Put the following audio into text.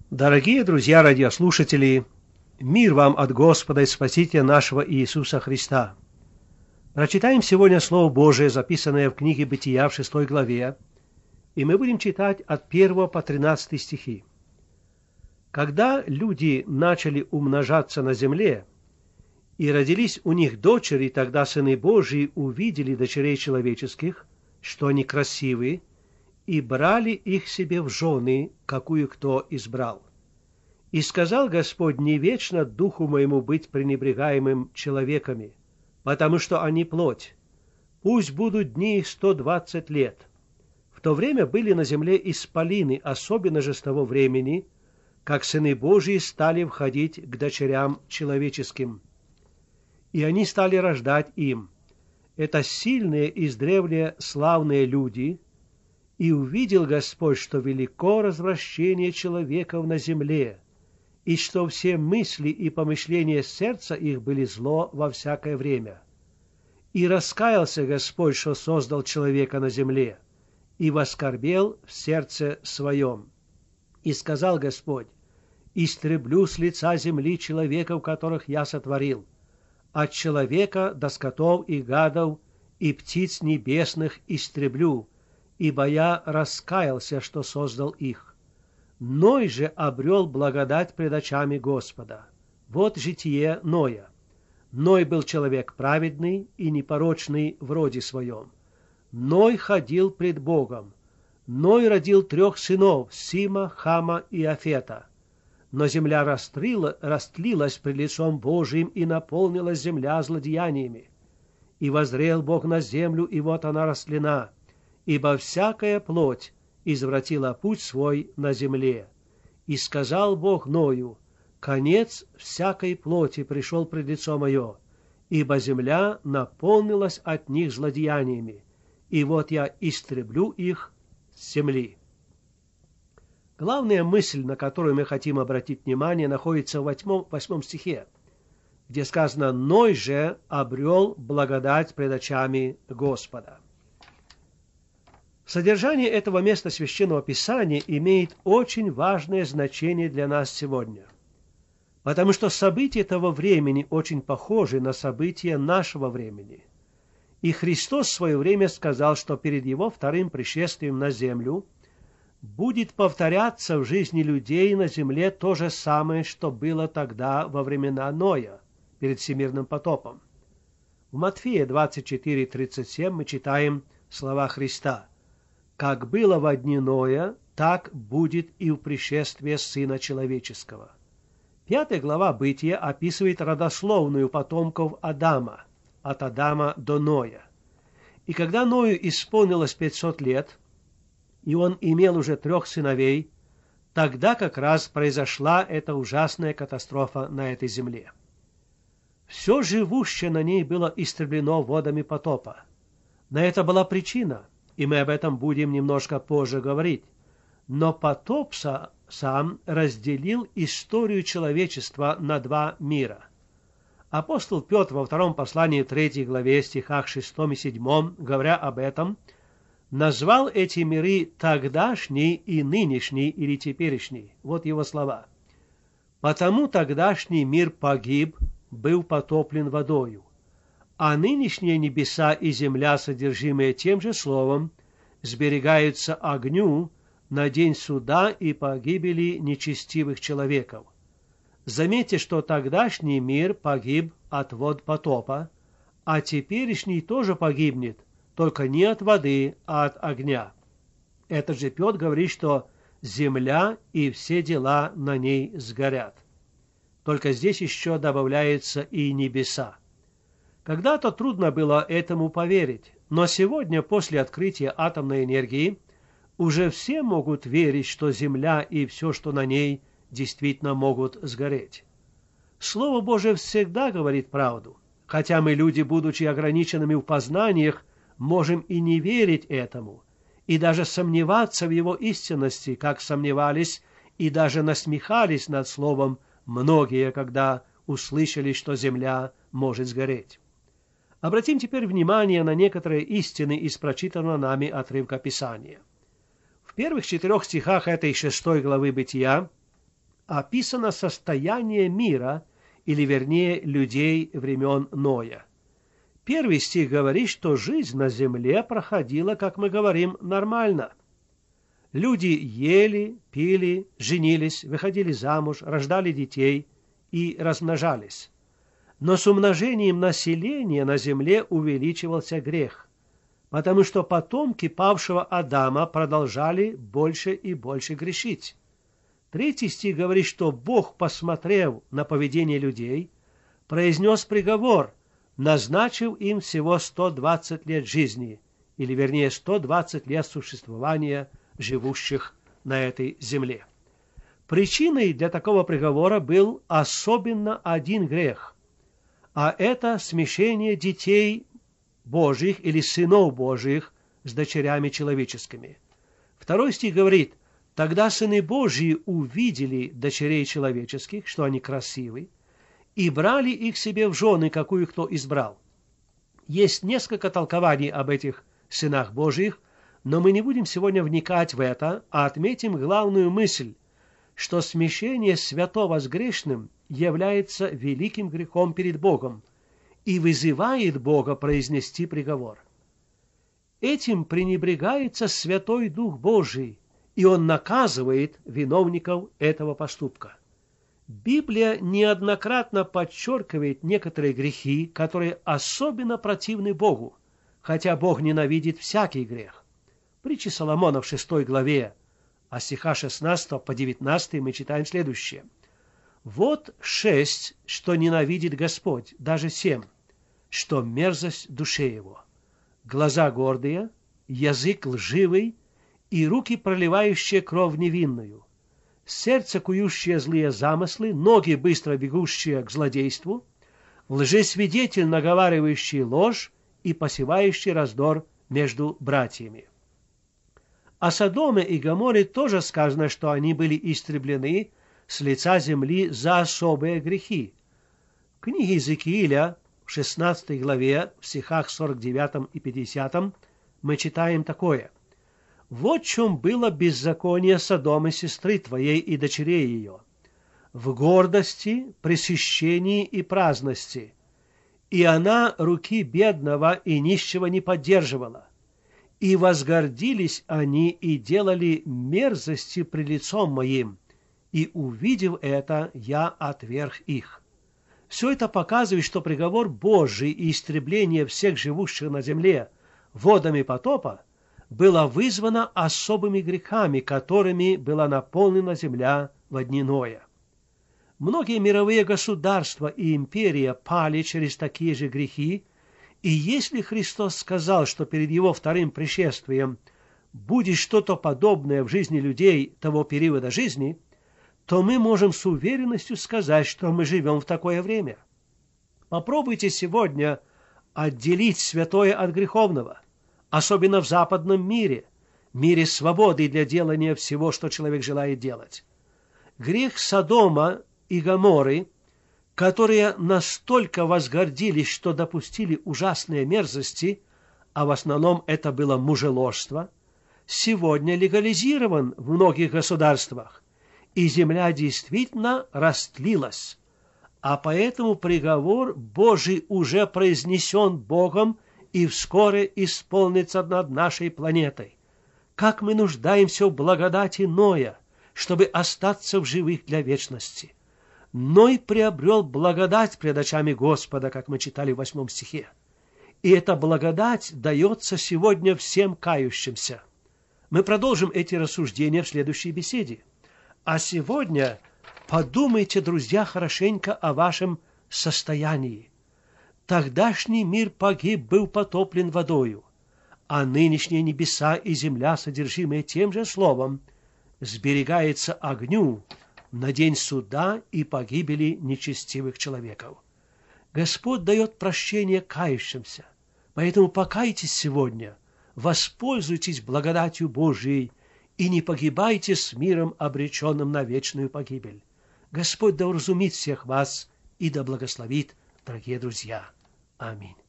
Дорогие друзья радиослушатели, мир вам от Господа и Спасителя нашего Иисуса Христа. Прочитаем сегодня Слово Божие, записанное в книге Бытия в 6 главе, и мы будем читать от 1 по 13 стихи. Когда люди начали умножаться на земле, и родились у них дочери, тогда сыны Божии увидели дочерей человеческих, что они красивые, и брали их себе в жены, какую кто избрал. И сказал Господь: не вечно духу моему быть пренебрегаемым человеками, потому что они плоть. Пусть будут дни их 120 лет. В то время были на земле исполины, особенно же с того времени, как сыны Божии стали входить к дочерям человеческим. И они стали рождать им. Это сильные, издревле славные люди. И увидел Господь, что велико развращение человеков на земле, и что все мысли и помышления сердца их были зло во всякое время. И раскаялся Господь, что создал человека на земле, и воскорбел в сердце своем. И сказал Господь: истреблю с лица земли человеков, которых я сотворил, от человека до скотов и гадов, и птиц небесных истреблю, ибо я раскаялся, что создал их. Ной же обрел благодать пред очами Господа. Вот житие Ноя. Ной был человек праведный и непорочный в роде своем. Ной ходил пред Богом. Ной родил 3 сынов: Сима, Хама и Афета. Но земля растлилась пред лицом Божиим, и наполнилась земля злодеяниями. И воззрел Бог на землю, и вот она растлена, ибо всякая плоть извратила путь свой на земле. И сказал Бог Ною: конец всякой плоти пришел пред лицо мое, ибо земля наполнилась от них злодеяниями, и вот я истреблю их с земли. Главная мысль, на которую мы хотим обратить внимание, находится в 8 стихе, где сказано: «Ной же обрел благодать пред очами Господа». Содержание этого места Священного Писания имеет очень важное значение для нас сегодня, потому что события того времени очень похожи на события нашего времени. И Христос в свое время сказал, что перед Его вторым пришествием на землю будет повторяться в жизни людей на земле то же самое, что было тогда во времена Ноя, перед всемирным потопом. В Матфея 24:37 мы читаем слова Христа: «Как было во дни Ноя, так будет и в пришествии Сына Человеческого». 5 глава Бытия описывает родословную потомков Адама, от Адама до Ноя. И когда Ною исполнилось 500 лет, и он имел уже 3 сыновей, тогда как раз произошла эта ужасная катастрофа на этой земле. Все живущее на ней было истреблено водами потопа. На это была причина, и мы об этом будем немножко позже говорить. Но потоп сам разделил историю человечества на 2 мира. Апостол Петр во 2 послании 3 главе стихах 6 и 7, говоря об этом, назвал эти миры тогдашний и нынешний или теперешний. Вот его слова. «Потому тогдашний мир погиб, был потоплен водою, а нынешние небеса и земля, содержимые тем же словом, сберегаются огню на день суда и погибели нечестивых человеков». Заметьте, что тогдашний мир погиб от вод потопа, а теперешний тоже погибнет, только не от воды, а от огня. Этот же Петр говорит, что земля и все дела на ней сгорят. Только здесь еще добавляются и небеса. Когда-то трудно было этому поверить, но сегодня, после открытия атомной энергии, уже все могут верить, что земля и все, что на ней, действительно могут сгореть. Слово Божие всегда говорит правду, хотя мы, люди, будучи ограниченными в познаниях, можем и не верить этому, и даже сомневаться в его истинности, как сомневались и даже насмехались над словом многие, когда услышали, что земля может сгореть. Обратим теперь внимание на некоторые истины из прочитанного нами отрывка Писания. В первых 4 стихах этой 6 главы Бытия описано состояние мира, или вернее людей времен Ноя. Первый стих говорит, что жизнь на земле проходила, как мы говорим, нормально. Люди ели, пили, женились, выходили замуж, рождали детей и размножались. Но с умножением населения на земле увеличивался грех, потому что потомки павшего Адама продолжали больше и больше грешить. Третий стих говорит, что Бог, посмотрев на поведение людей, произнес приговор, назначив им всего 120 лет жизни, или вернее 120 лет существования живущих на этой земле. Причиной для такого приговора был особенно один грех, а это смешение детей Божьих или сынов Божьих с дочерями человеческими. Второй стих говорит: «Тогда сыны Божьи увидели дочерей человеческих, что они красивы, и брали их себе в жены, какую кто избрал». Есть несколько толкований об этих сынах Божьих, но мы не будем сегодня вникать в это, а отметим главную мысль, что смешение святого с грешным является великим грехом перед Богом и вызывает Бога произнести приговор. Этим пренебрегается Святой Дух Божий, и Он наказывает виновников этого поступка. Библия неоднократно подчеркивает некоторые грехи, которые особенно противны Богу, хотя Бог ненавидит всякий грех. Притчи Соломона в 6 главе, а стиха 16 по 19 мы читаем следующее. «Вот 6, что ненавидит Господь, даже 7, что мерзость душе его: глаза гордые, язык лживый и руки, проливающие кровь невинную, сердце, кующее злые замыслы, ноги, быстро бегущие к злодейству, лжесвидетель, наговаривающий ложь и посевающий раздор между братьями». О Содоме и Гоморе тоже сказано, что они были истреблены с лица земли за особые грехи. В книге Иезекииля, в 16 главе, в стихах 49 и 50, мы читаем такое: «Вот в чем было беззаконие Содома, сестры твоей и дочерей ее, в гордости, пресыщении и праздности, и она руки бедного и нищего не поддерживала. И возгордились они и делали мерзости пред лицом моим, и, увидев это, я отверг их». Все это показывает, что приговор Божий и истребление всех живущих на земле водами потопа было вызвано особыми грехами, которыми была наполнена земля во дни Ноя. Многие мировые государства и империи пали через такие же грехи, и если Христос сказал, что перед Его вторым пришествием будет что-то подобное в жизни людей того периода жизни, то мы можем с уверенностью сказать, что мы живем в такое время. Попробуйте сегодня отделить святое от греховного, особенно в западном мире, мире свободы для делания всего, что человек желает делать. Грех Содома и Гоморры, которые настолько возгордились, что допустили ужасные мерзости, а в основном это было мужеложство, сегодня легализирован в многих государствах, и земля действительно растлилась. А поэтому приговор Божий уже произнесен Богом и вскоре исполнится над нашей планетой. Как мы нуждаемся в благодати Ноя, чтобы остаться в живых для вечности. Ной приобрел благодать пред очами Господа, как мы читали в 8 стихе. И эта благодать дается сегодня всем кающимся. Мы продолжим эти рассуждения в следующей беседе. А сегодня подумайте, друзья, хорошенько о вашем состоянии. Тогдашний мир погиб, был потоплен водою, а нынешние небеса и земля, содержимые тем же словом, сберегается огню на день суда и погибели нечестивых человеков. Господь дает прощение кающимся, поэтому покайтесь сегодня, воспользуйтесь благодатью Божией и не погибайте с миром, обреченным на вечную погибель. Господь да уразумит всех вас и да благословит, дорогие друзья. Аминь.